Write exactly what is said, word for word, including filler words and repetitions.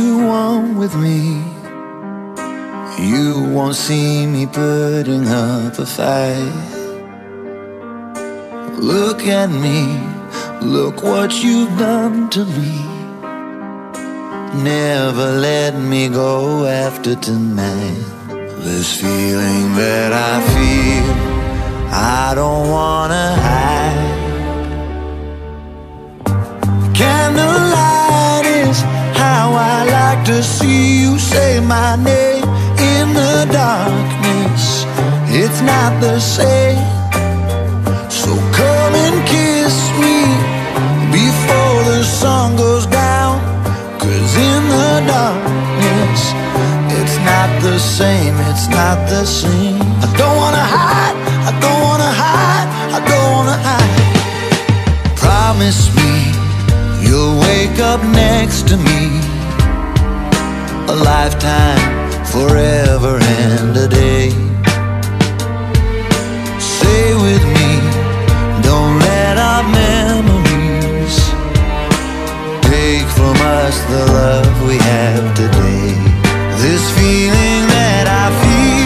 you want with me. You won't see me putting up a fight. Look at me, look what you've done to me. Never let me go after tonight. This feeling that I feel, I don't wanna hide. Candlelight is how I like to see you say my name in the darkness. It's not the same. So come and kiss me before the sun goes down, 'cause in the darkness it's not the same, it's not the same. I don't wanna hide, I don't wanna hide, I don't wanna hide. Promise me you'll wake up next to me, a lifetime, forever and a day. Stay with me, don't let our memories take from us the love we have today. This feeling that I feel,